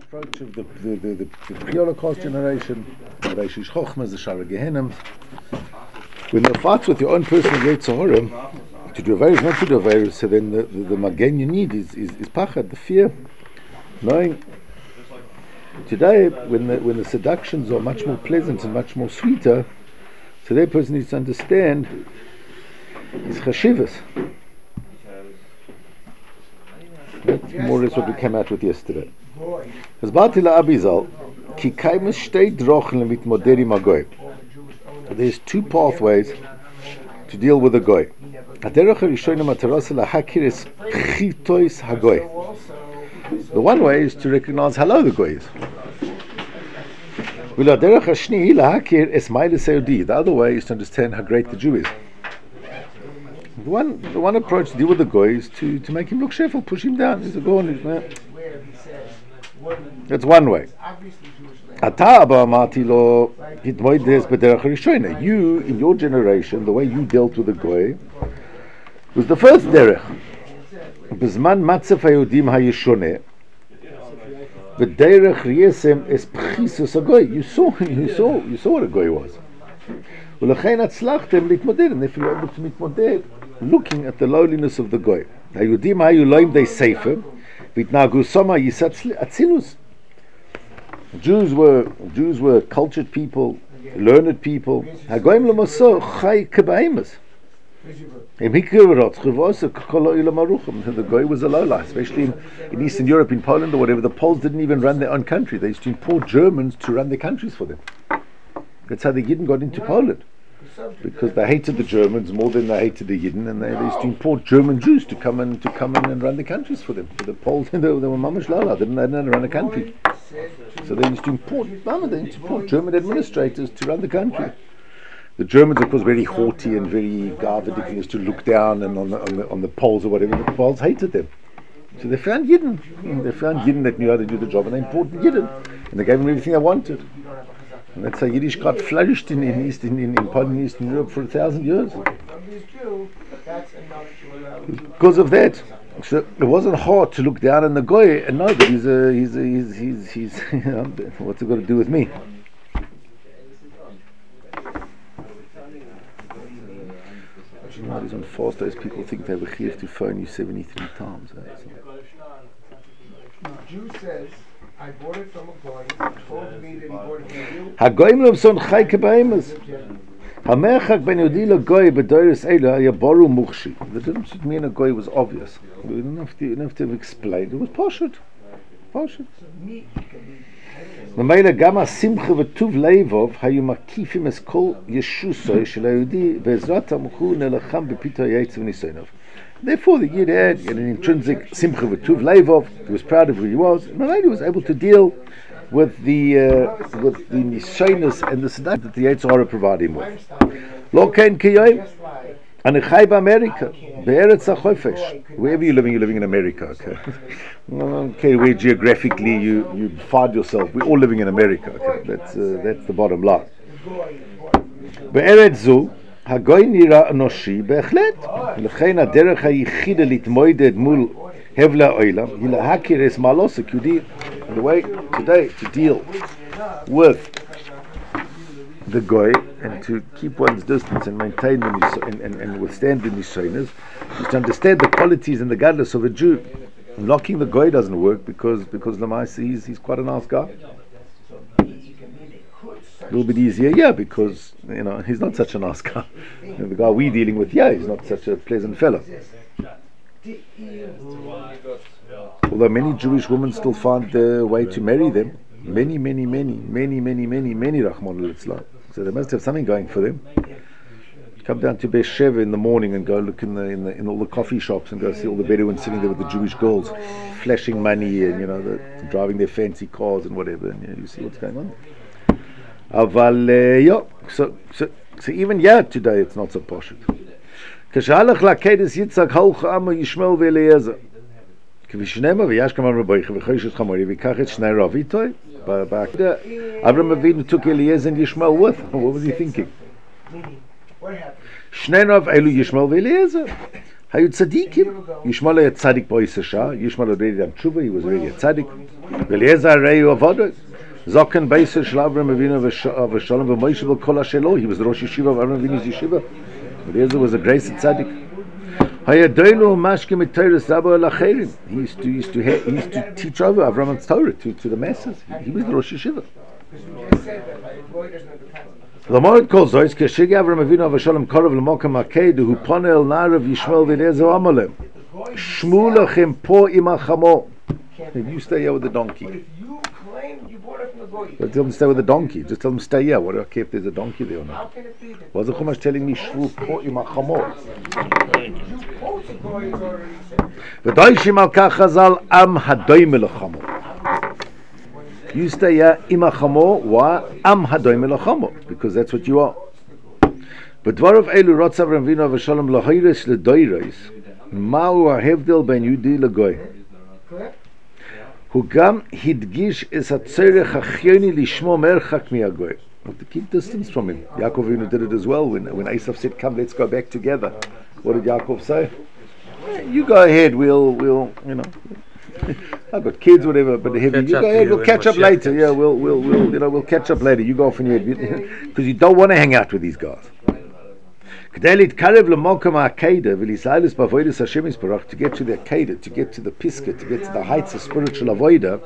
approach of the pre-Holocaust generation, the Reishish Chochmas, the Shara Gehenim. When you're fights with your own personal Yetzer Hara, to do Averis, not to do Averis, so then the Magen you need is Pachad, the fear. Knowing today, when the seductions are much more pleasant and much more sweeter, so that person needs to understand is Chashivas. That's more or less what we came out with yesterday. There's two pathways to deal with a goy. The one way is to recognize how low the goy is. The other way is to understand how great the Jew is. The one approach to deal with the goy is to make him look shameful, push him down. He's a goy. That's one way. You, in your generation, the way you dealt with the goy was the first derech. B'zman matzef haYehudim hayishoneh, v'derech riyesem es pchisus hagoy. You saw what a goy was. U'lechein atzlachtem litmoded, and if you were able to mitmoded, looking at the lowliness of the goy. Hayudim hayu loim dei sefer, v'itnagu soma yisat atzilus. Jews were cultured people, learned people. Hagoyim l'maso chay k'baimas. The goy was a lowlife, especially in Eastern Europe, in Poland or whatever. The Poles didn't even run their own country. They used to import Germans to run their countries for them. That's how the Yidden got into Poland, because they hated the Germans more than they hated the Yidden, and they used to import German Jews to come in and run the countries for them. For the Poles, they were mamash lala. They didn't know how to run a country, so they used to import German administrators to run the country. The Germans, of course, very haughty and very garvedic, used to look down and on the Poles or whatever. The Poles hated them, so they found Yidden. They found Yidden that knew how to do the job, and they imported Yidden, and they gave them everything they wanted. And that's how Yiddishkeit flourished in Poland and Eastern Europe for 1,000 years. Because of that, so it wasn't hard to look down on the goy and know that he's what's it got to do with me? Nowadays on fast days, people think they have a chiyuv to phone you 73 times. Jew says, I bought it from a goy, told me that he bought it from you. Hagoyim l'mson chay k'baimas. Hamerchak ben Yehudi l'goy b'doros eila yaboru muchshi. The difference between me and a goy was obvious. We didn't have to explain. It was poshut. Mamela gama simcha v'tuv leivov hayu makifim es kol yeshusoi shel Yehudi ve'ezrat hamchu nelacham b'pito yetzav nisonov. Therefore, the Yid had an intrinsic simcha v'tuv leivov. He was proud of who he was, and Mamela was able to deal with the nishonos and the seduction that the Yetzer Hara provided him with. Lo kein kiyom. Anechai b'Amerika, be'eretz ha'chofesh. Wherever you're living in America, okay? Okay, where geographically you find yourself. We're all living in America, okay? That's the bottom line. Be'eretz zu, hagoy nira anoshi be'echlet. Lechein ha'derech hayichida litmoided mul hevla oilam, hi lahakir es malosek yudi. And the way today to deal with the goy and to keep one's distance and maintain them and withstand the nishonos is to understand the qualities and the godless of a Jew. Knocking the goy doesn't work because Lamaisi he's quite a nice guy. A little bit easier, because he's not such a nice guy. The guy we're dealing with, he's not such a pleasant fellow. Although many Jewish women still find their way to marry them, many Rahman al-Islam. So they must have something going for them. Come down to Be'er in the morning and go look in all the coffee shops and go see all the Bedouins sitting there with the Jewish girls, flashing money and driving their fancy cars and whatever, and you see what's going on. So even today it's not so posh. Kashalach lakedes Yitzchak halch amo Yishmael ve'Eliezer. Kvishnema v'yashkamar raboich v'choishes chamori v'kach et shnei ravitoi. Abraham Avinu took Eliezer and Yishmael with. What was he thinking? Shnei rav elu Yishmael ve'Eliezer. Hayud tzaddikim. Yishmael had tzaddik b'oiseh shah. Yishmael already done tshuva. He was already a tzaddik. Eliezer rei avodah. Zoken b'oiseh shel Avraham Avinu v'shalom v'Moshe v'kol hashelo. He was the Rosh Yeshiva of Avraham Avinu's yeshiva. Eliezer was a great tzaddik. Hayadolu mashke mit Torah Rabbi Lacherim. He used to teach over Avraham's Torah to the masses. He was the Rosh Yeshiva. The Moed calls Zois Keshig Avram Avinu Avashalom Korov L'Mokam Akedu Hu Pone El Narav Yishmael V'Eliezer Amalem Shmulachem Po Imachamo. You stay here with the donkey. But if you claim you bought it from the goy, But tell them to stay with the donkey. Just tell them to stay here. What do I care if there's a donkey there or how not? can it be that Why is the Chumash telling me Shvu Po Imachamo? you quote the goy already said? V'doishim al kach Chazal Am Hadoim Elachamo. You stay here Imachamo. Why? Am Hadoim Elachamo. Because that's what you are. But dvarav elu rotz Avram Avinu Avashalom L'Hoires L'Doiros Ma'u HaHevdel Ben Yudi L'Goy. Correct? הוא גם הדגיש את הצורך החיוני לשמור מרחק מהגוי. To keep distance from him. Yaakov Avinu did it as well. When Esav said, "Come, let's go back together," what did Yaakov say? You go ahead. We'll, you know. I've got kids, whatever, but heavy. You go ahead. We'll catch up later. Yeah, we'll catch up later. You go off on your head because you don't want to hang out with these guys. To get to the Akedah, to get to the Pisgah, to get to the heights of spiritual avodah,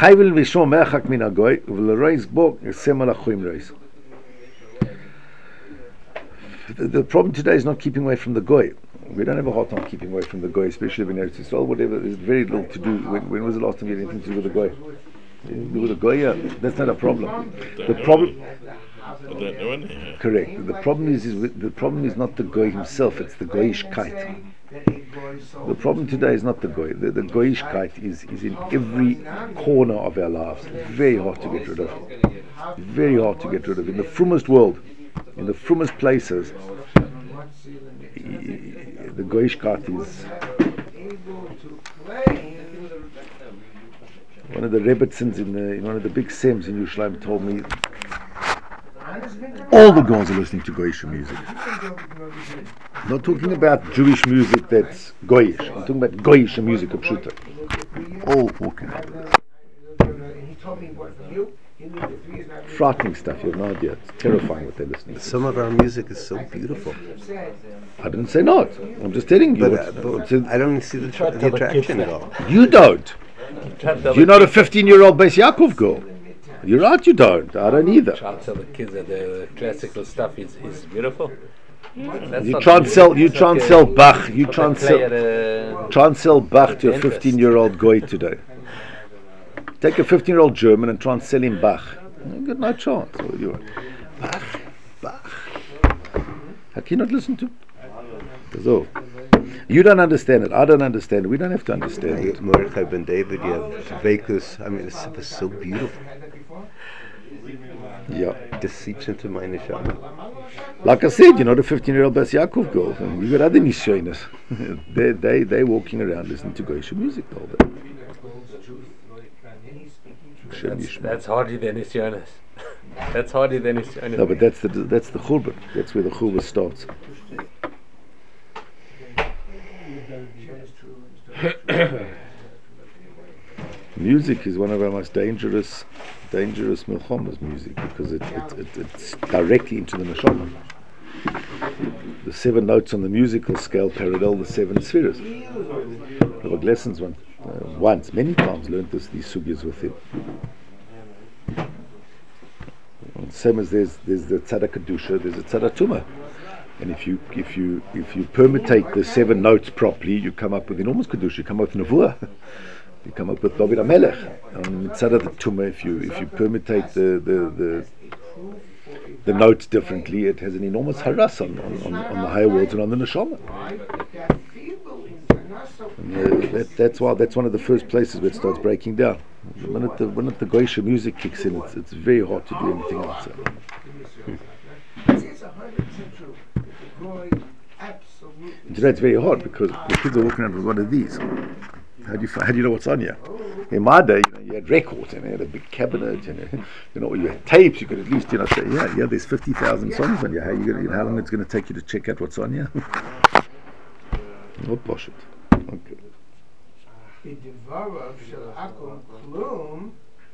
the problem today is not keeping away from the goy. We don't have a hard time keeping away from the goy, especially when Eretz Yisrael, whatever. There's very little to do. When was the last time you had anything to do with the goy? With the goy, yeah, that's not a problem. The problem. Correct. The problem is not the goy himself; it's the goyishkeit. The problem today is not the goy. The goyishkeit is in every corner of our lives. Very hard to get rid of. Very hard to get rid of. In the frummest world, in the frummest places, the goyishkeit is. One of the Rebbetzins in one of the big sems in Yerushalayim told me all the girls are listening to goyish music. I'm not talking about Jewish music that's goyish. I'm talking about goyish music of Pshuta. All walking out with it. Frightening stuff, you have no idea. It's terrifying what they're listening to. Some of our music is so beautiful. I didn't say not. I'm just telling you. But I don't see the attraction at all. You don't. You're not a 15-year-old Beis Yaakov girl. You're right, you don't. I don't either. Try to tell the kids that the classical stuff is beautiful. You try and sell Bach. You try and sell Bach to a 15-year-old goy today. Take a 15-year-old German and try and sell him Bach. You got no chance. Bach. How can you not listen to it? That's all. You don't understand it. I don't understand it. We don't have to understand it. Mordechai Ben David, you have Vekus. I mean, this stuff is so beautiful. Yeah. It just seeps into my neshama. Like I said, you're not a 15-year-old Beis Yaakov girl. And you got other nisyonis. They're walking around listening to goyish music all day. That's hardly the nisyonis. That's hardly the nisyonis. No, but that's the churban. That's where the churban starts. Music is one of our most dangerous milchomas, music, because it's directly into the neshama. The 7 notes on the musical scale parallel the 7 spheres. Rabbi Glessens many times learned these sugyas with him. Same as there's the tzedakah kedusha, there's a tzedakah tumah. And if you permutate the 7 notes properly, you come up with enormous kedusha. You come up with nevuah. You come up with David HaMelech. And tzedakah the tumah, if you permutate the notes differently, it has an enormous haras on the higher worlds and on the neshama. And that's one of the first places where it starts breaking down. The minute the goyish music kicks in, it's very hard to do anything else. And today it's very hard because the kids are walking around with one of these. How do you know what's on you? In my day, you had records and you had a big cabinet, and you had tapes. You could at least say, yeah, there's 50,000 songs on you. How long it's going to take you to check out what's on you? לא פשוט. אוקיי. בדבריו של עכו"ם כלום,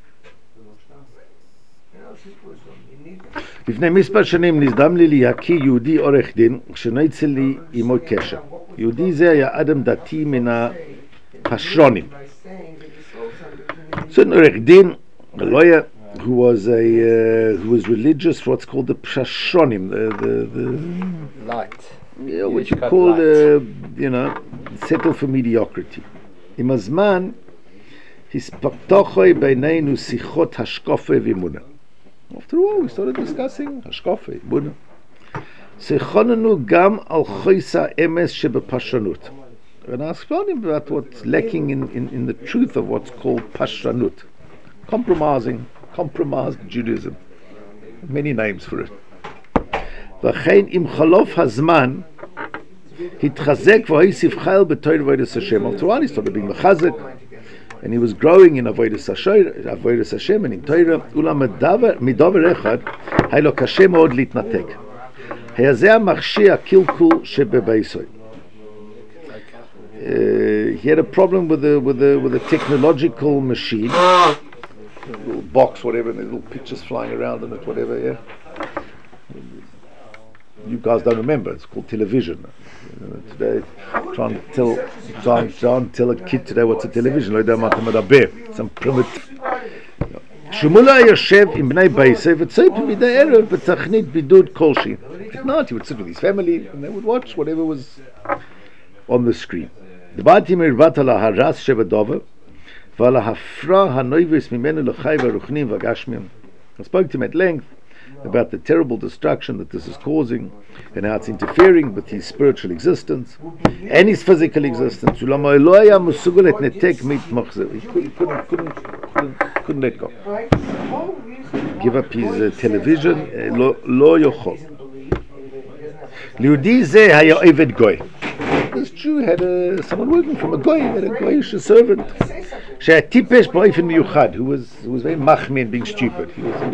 לפני מספר שנים נזדם לי להכיר יהודי עורך דין שנוצר לי עמו קשר. יהודי זה היה אדם דתי מן הפשרונים. So an עורך דין, a lawyer who was religious for what's called the Pashronim, the Light. yeah, what you Yishkat call light. settle for mediocrity. עם הזמן הספקתוכי בינינו שיחות השקפה ואמונה. After all, we started discussing השקפה, אמונה. שיחוננו גם על חוסר האמס שבפשרנות. And I asked him about what's lacking in the truth of what's called pashranut. Compromised Judaism. Many names for it. וכן עם חלוף הזמן התחזק והוסיף חיל בתור עבודת השם. After all, he started being מחזק, and he was growing in עבודת השם and in Torah. אולם מדבר אחד היה לו קשה מאוד להתנתק. היה זה המכשיר הקלקול שבביסוי. He had a problem with the technological machine, little box, whatever, and there's little pictures flying around in it, whatever. Yeah, you guys don't remember. It's called television. Today, try and tell a kid today what's a television. Some primitive. שמולה יושב עם בני בייסה וצריך מדי ערב בתכנית בידוד כלשהי. At night he would sit with his family and they would watch whatever was on the screen. דיברתי מרבת על ההרס שבדובר ועל ההפרעה הנויבס ממנו לחי והרוחנים והגשמים. I spoke to him at length about the terrible destruction that this is causing and how it's interfering with his spiritual existence and his physical existence. ולמה לא היה מסוגל להתנתק מתמוך זה. He couldn't let go. Give up his television, לא יכול. ליהודי זה היה עבד גוי. This Jew had someone working from a goy, had a goyish servant. שהיה טיפש באופן מיוחד, who was very machmi and being stupid.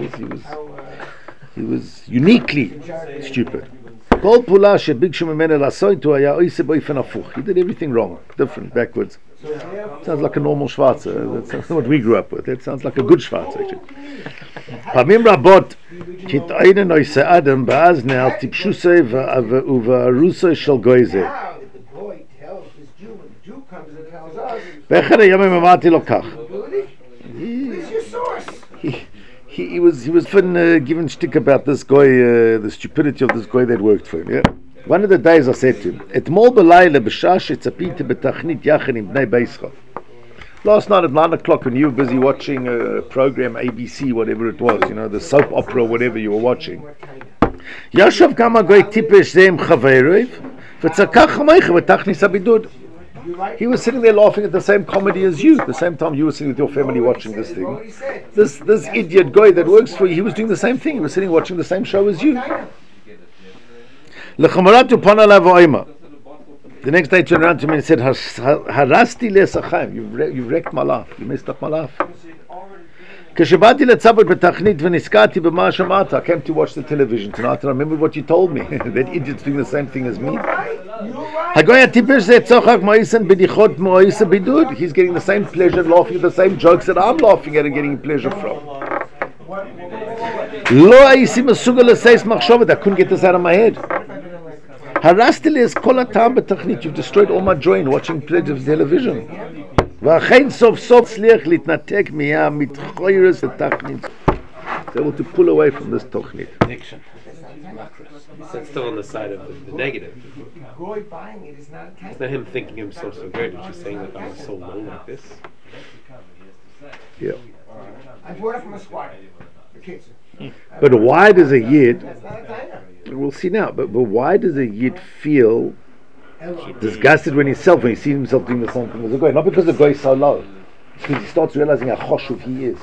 He was uniquely stupid. כל פעולה שביקשו ממנו לעשות הוא היה עושה באופן הפוך. He did everything wrong, different, backwards. Sounds like a normal Schwarzer. That's not what we grew up with. That sounds like a good Schwarzer, actually. פעמים רבות התעניין עושה אדם באזנה על טיפשוסי ובערוסי של גוי זה. באחד הימים אמרתי לו כך. He was given shtick about this guy, the stupidity of this guy that worked for him. Yeah. One of the days I said to him, אתמול בלילה בשעה שצפיתי בתכנית יחד עם בני ביסך. Last night at 9 o'clock when you were busy watching a program, ABC, whatever it was, the soap opera, whatever you were watching. ישב כמה גוי טיפש זה עם חבריו וצקח חמייך בתכניס הבידוד. He was sitting there laughing at the same comedy as you. The same time you were sitting with your family watching this thing. This idiot guy that works for you, he was doing the same thing. He was sitting watching the same show as you. The next day he turned around to me and said, Harasti le'sachaim, you've wrecked my life. You messed up my life. כשבאתי לצפות בתכנית ונזכרתי במה שאמרת, I came to watch the television tonight and I remembered what you told me. That idiot's doing the same thing as me. הגוי הטיפש זה צוחק מויסן בדיחות מויסה בידוד. He's getting the same pleasure laughing at the same jokes that I'm laughing at and getting pleasure from. לא הייתי מסוגל לסייס מחשבת. I couldn't get this out of my head. הרסתי לי את כל הטעם בתכנית. You've destroyed all my joy in watching television. ואכן סוף סוף הצליח להתנתק מתחוירס התכנית. They want to pull away from this תוכנית. Addiction. That's still on the side of the negative. It's not him thinking himself so great, it's just saying that I'm so low like this. Yeah. I brought it from a squad. The kids. But why does a Yid, we'll see now, but why does a Yid feel disgusted when he sees himself doing the same thing as a guy? Not because the guy is so low, because he starts realizing how choshuv he is.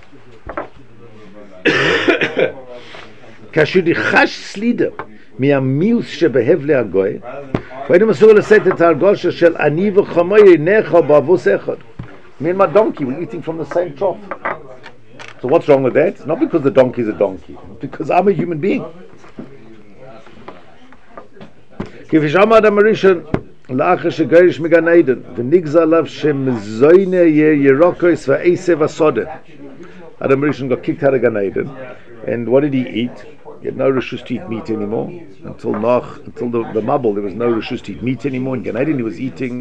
כאשר ניחש סלידה מהמיוס שבהבלי הגוי, והיינו מסוגל לשאת את ההרגושה של אני וחמוי נאכל באבוס אחד. Me and my donkey were eating from the same trough. So what's wrong with that? Not because the donkey is a donkey, because I'm a human being. כפי שאמר אדם הראשון, לאחר שגרש מגן עדן, ונגזר עליו שמזוינה ירוקוס ועשב הסודה. Adam Rishon got kicked out of Gan Eden, and what did he eat? He had no rishus to eat meat anymore until the Mabul. There was no rishus to eat meat anymore in Gan Eden. He was eating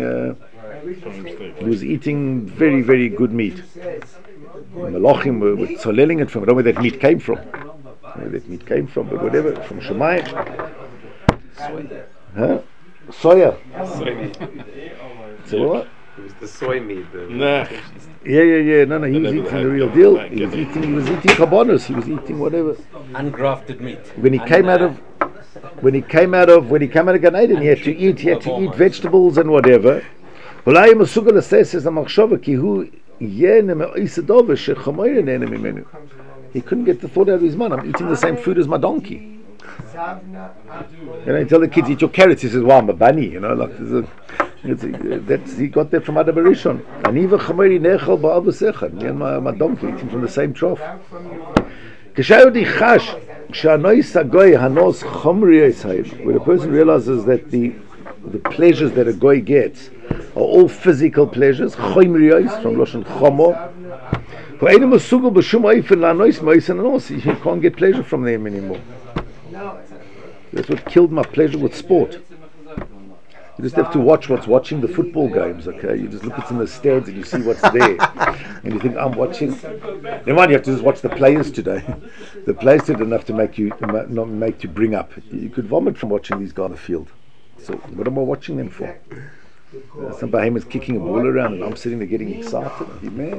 very, very good meat. Malachim were tzolelling it from. I don't know where that meat came from. But whatever, from Shemayim. Huh? Soya. Soy meat. So what? It was the soy meat. Nah. Yeah. No. He was eating the real deal. He was eating kabbanos. He was eating whatever. Ungrafted meat. When he came out of Gan Eden, he had to eat vegetables and whatever. He couldn't get the thought out of his mind. I'm eating the same food as my donkey. You tell the kids, eat your carrots. He says, well, I'm a bunny. He got that from Adam Rishon. Me and my donkey eating from the same trough. When a person realizes that the pleasures that a goy gets are all physical pleasures, chomriyos from Lashon chomo, you can't get pleasure from them anymore. That's what killed my pleasure with sport. You just have to watch what's watching the football games, okay? You just look at in the stands and you see what's there. And you think, I'm watching. Then one, you have to just watch the players today. The players did enough to make you bring up. You could vomit from watching these guys on the field. So what am I watching them for? Some behemoth's kicking a ball around and I'm sitting there getting excited. Are you mad?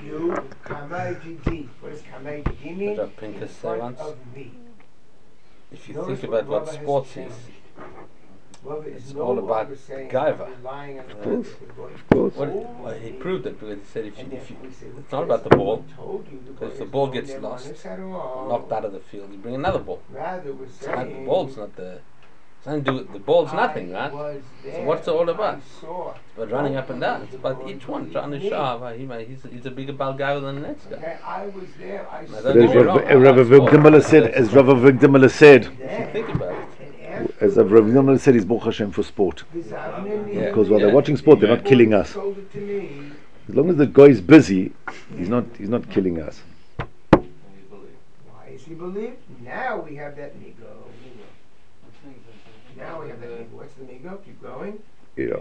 What did Pinkus say once? If you think about what sports is, it's all about gaiva. Of course. Well, he proved it because he said if you, it's not about the ball, because if the ball gets lost, knocked out of the field, you bring another ball. It's not, the ball's not the. It's nothing to do with the ball's nothing, right? So what's it all about? It's about running up and down. It's about each one trying to show he's a bigger ball guy than the next guy. As Rav Avigdor said, Think about it. As Rav Avigdor said, he's Baruch Hashem for sport. Because while they're watching sport, they're not killing us. As long as the guy is busy, he's not killing us. Why is he believed? Now we have that ego. What's the ego? Keep going. Yeah.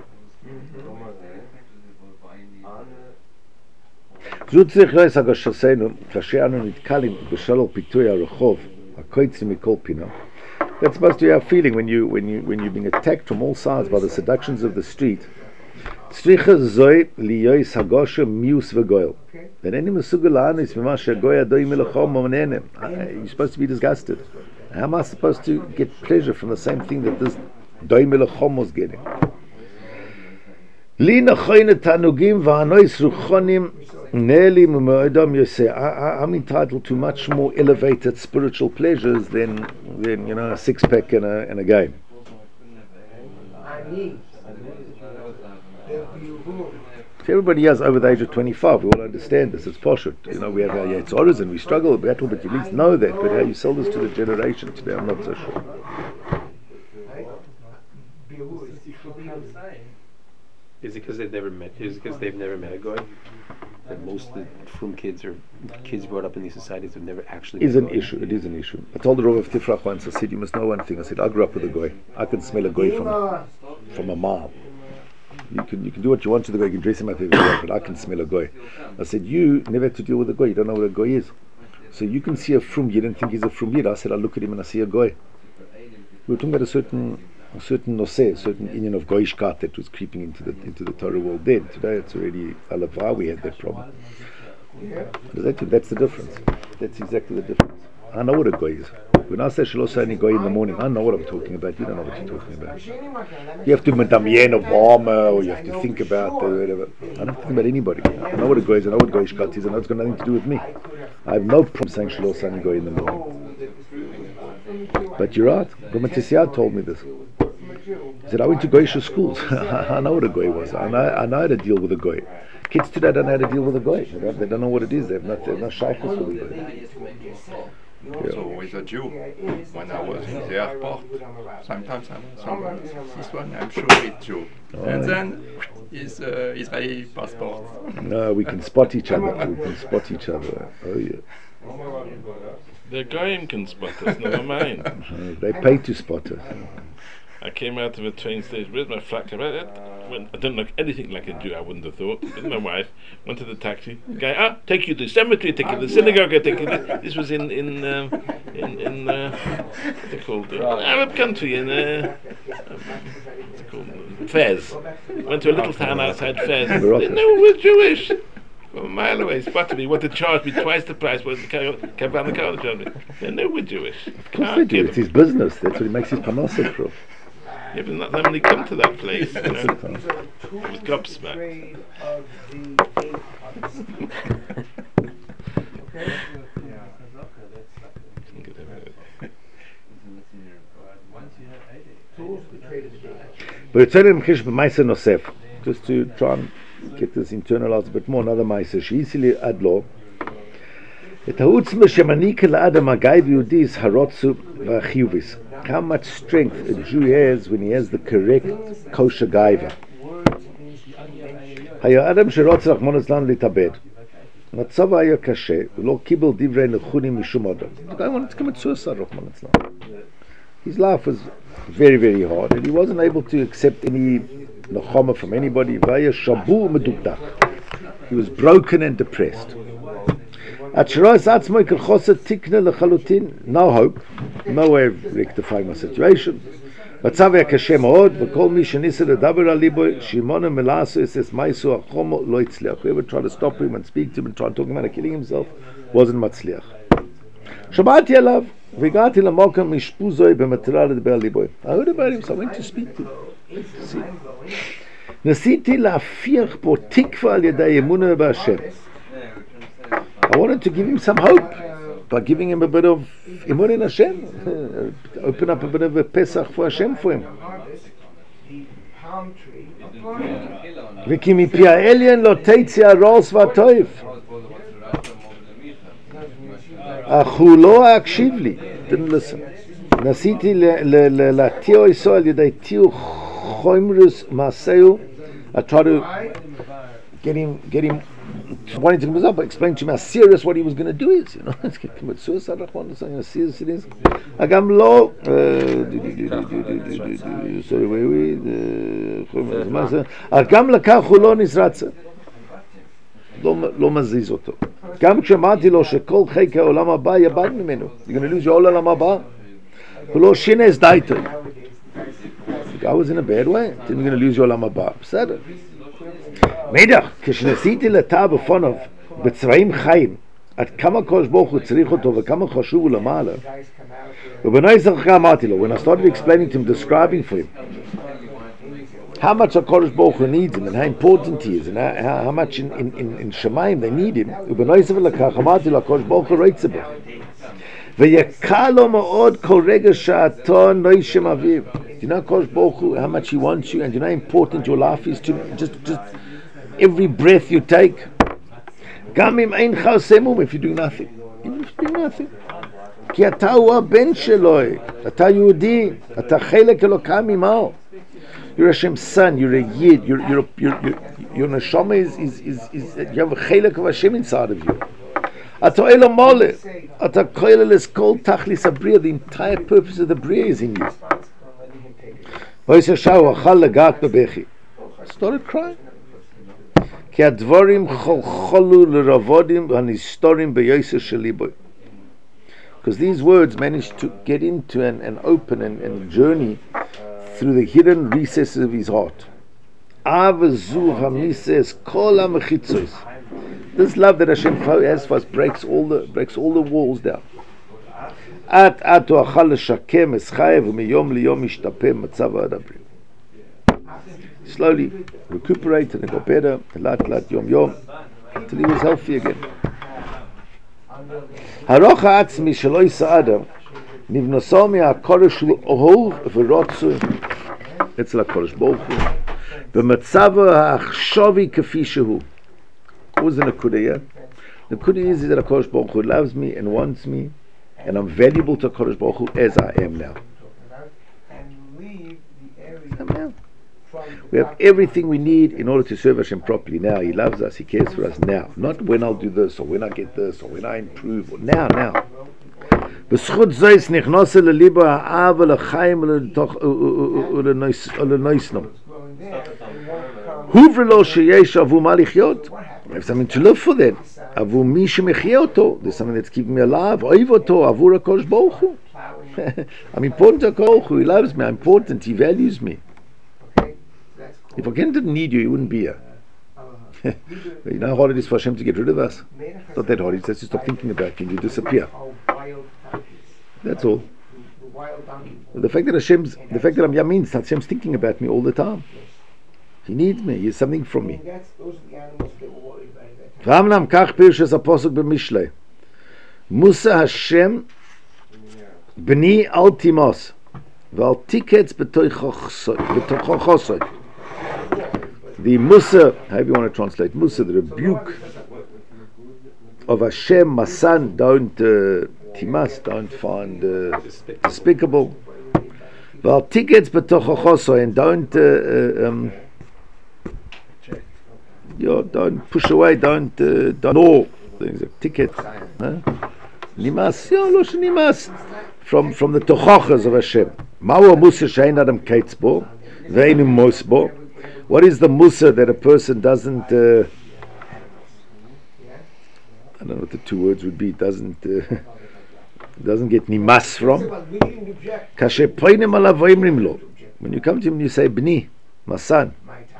That's supposed to be our feeling when you're being attacked from all sides by the seductions of the street. You're supposed to be disgusted. How am I supposed to get pleasure from the same thing that this Doi Melechom was getting? I'm entitled to much more elevated spiritual pleasures than a six-pack and a game. If everybody is over the age of 25, we all understand this. It's poshut. We have our yetzoras and we struggle a battle, but you at least know that. But how you sell this to the generation today, I'm not so sure. Is it because they've never met? Is it because they've never met a goy? That most of the frum kids or kids brought up in these societies have never actually. It is an issue. I told the Rav of Tifrach once. I said, you must know one thing. I said, I grew up with a goy. I can smell a goy from a mile. You can do what you want to the goy. You can dress him up every day, but I can smell a goy. I said, you never had to deal with a goy. You don't know what a goy is. So you can see a frum. You didn't think he's a frum yet. I said, I look at him and I see a goy. We were talking about a certain noseh, a certain union of goyishkat that was creeping into the Torah world then. Today it's already alavah. We had that problem. That's the difference. That's exactly the difference. I know what a goy is. When I say Shalosh Ani Goy in the morning, I know what I'm talking about. You don't know what you're talking about. You have to medamien Obama, or you have to think about whatever. I don't think about anybody. I know what a goy is. I know what goyishkat is. I know it's got nothing to do with me. I have no problem saying Shalosh Ani Goy in the morning. But you're right. Gomer Tisiad told me this. He said, I went to goyish schools. I know what a goy was. I know how to deal with a goy. Kids today don't know how to deal with a goy. They don't know what it is. They have no shaykhs with a goy. also with a Jew when I was in the airport. Sometimes this one I'm sure it's Jew. And then his Israeli passport. No, we can spot each other. Oh yeah. The Goyim can spot us, never mind. They pay to spot us. I came out of a train station with my flak. I didn't look anything like a Jew, I wouldn't have thought. With my wife, went to the taxi. The guy, take you to the cemetery, take you to the synagogue, take you to... This was in what's it called? Arab country, what's it called? Fez. Went to a little town outside Fez. They know we're Jewish. From a mile away, spotted me, wanted to charge me twice the price, came down the car and charged me. They know we're Jewish. Of course they do, it's his business, that's what he makes his parnasa from. Yeah, but not that many come to that place, you know. It was gobsmacked. But it's only Nosef, just to try and get this internalized a bit more. Another Maisa, Sheisili Adlo. את העוצמה שמעניק לאדם הגאי ויהודי is harotzu v'achiyuvis. How much strength a Jew has when he has the correct kosher gaiva. היה אדם שרוצה רחמנא ליצלן להתאבד. מצבו היה קשה, ולא קיבל דברי נכונים משום אדם. The guy wanted to commit suicide, רחמנא ליצלן. His life was very, very hard, and he wasn't able to accept any nechama from anybody. והיה שבור מדוכדך. He was broken and depressed. No hope, no way of rectifying my situation. Whoever tried to stop him and speak to him and tried to talk him out of killing himself wasn't matzliach. I heard about him, so I went to speak to him. I wanted to give him some hope by giving him a bit of Emunah in Hashem, open up a bit of a Pesach for Hashem for him. V'ki mipi ha'elyon lo teitzi ha'ros v'atoif ach hu lo ha'akshiv li, didn't listen. Nasiti l'atio iso al yedei tiu choimrus ma'aseu. I tried to get him wanting to come up, explain to him how serious what he was going to do is, it's going to commit suicide, how serious it is. Agam lo, Agam לקח הוא לא נזרץ, לא מזיז אותו. גם כשאמרתי לו שכל חיק העולם הבא יבד ממנו, you're going to lose your whole העולם הבא, הוא לא שינס דייטו. The guy was in a bad way, you're going to lose your עולם הבא, בסדר. מאידך, כשנסיתי לתא בפוניו בצבעים חיים עד כמה קדוש ברוך הוא צריך אותו וכמה חשוב הוא למעלה ובנוי זרחה אמרתי לו, when I started explaining to him, describing for him how much הקדוש ברוך הוא needs him and how important he is and how much in Shemaim they need him ובנוי זרחה לכך אמרתי לו, הקדוש ברוך הוא רוצה בך ויקל לו מאוד כל רגע שעתו נוישם אביו. Do you know הקדוש ברוך הוא, how much he wants you and you know how important your life is to just every breath you take. גם אם אינך עושה מום, if you do nothing. Even if you do nothing. כי אתה הוא הבן שלו, אתה יהודי, אתה חלק אלוקה ממעל. You're Hashem's son, you're a yid, your neshama is you have a chilek of Hashem inside of you. אתה אלו מולה, אתה כולל את כל תכליס הבריאה, the entire purpose of the bria is in you. ויש ישעו, אכל לגעת בבכי. Started crying. כי הדבורים חולחולו לרבודים הנסתורים ביוסר של ליבוי. Because these words managed to get into and open and journey through the hidden recesses of his heart. This love that Hashem has for us breaks all the walls down. Slowly recuperate and got better, yom yom, until he was healthy again. Harocha atzmi shelo yisa adam nivnosah me'akorosh shel ohov v'rotzu etzel HaKadosh Baruch Hu b'matzav ha'achshavi kafi shehu. What was the nekuda here? The nekuda is that HaKadosh Baruch Hu loves me and wants me and I'm valuable to HaKadosh Baruch Hu as I am now. We have everything we need in order to serve Hashem properly now. He loves us, He cares for us now. Not when I'll do this, or when I get this, or when I improve, or now. בזכות זויס נכנוסה לליבו האהבה לחיים ולנויסנו. הוברה לו שיש עבור מה לחיות. I have something to live for that. עבור מי שמחיה אותו. There's something that's keeping me alive. אוהב אותו עבור הקדוש ברוך הוא. I'm important to הקדוש ברוך הוא. He loves me. I'm important. He values me. If Hashem didn't need you, he wouldn't be here. You know how hard it is for Hashem to get rid of us? It's not that hard. He says to stop thinking about you and you disappear. That's all. The fact that I'm young means that Hashem's thinking about me all the time. He needs me. He has something from me. Ramnam kach pirshas apostle b'mishlei. Musa Hashem b'ni al timos v'al tiketz b'tochosoi. The Musa, however you want to translate Musa, the rebuke of Hashem, my son, don't timas, don't find despicable. Well, tickets betochochoso, and don't push away, don't ignore things like ticket. Nimas, nimas from the tochochas of Hashem. Mawa Musa shein adam keitzbo, ve'enu mosbo. What is the musa that a person doesn't? I don't know what the two words would be. Doesn't get nimas from. When you come to him and you say bni, my son.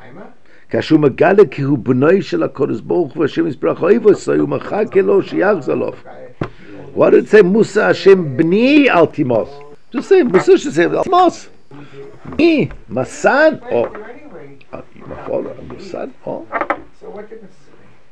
What did it say? Musa Hashem bni altimos. Just say Musa should say altimos. Bni, my son. Oh. My father, I'm your son. Oh. So what difference does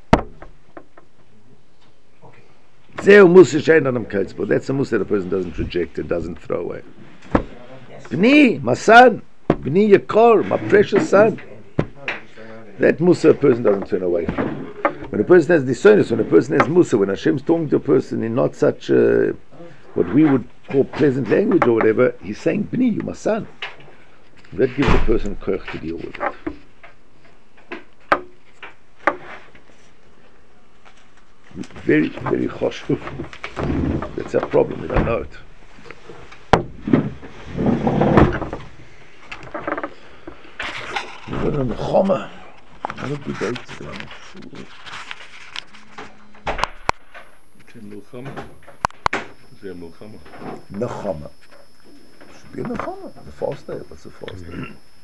it make? Zeu Musa shein adam keitzbo. That's a Musa that a person doesn't reject and doesn't throw away. Bni, my son. Bni Yakor, my precious son. That Musa a person doesn't turn away from. When a person has discernment, when a person has Musa, when Hashem's talking to a person in not such what we would call pleasant language or whatever, he's saying, Bni, you my son. That gives the person koach to deal with it. Very, very choshuv. That's a problem, we don't know it. We're on the Choma. What a good day today. Nechama. Should be a Nechama. The fast day. What's the fast day?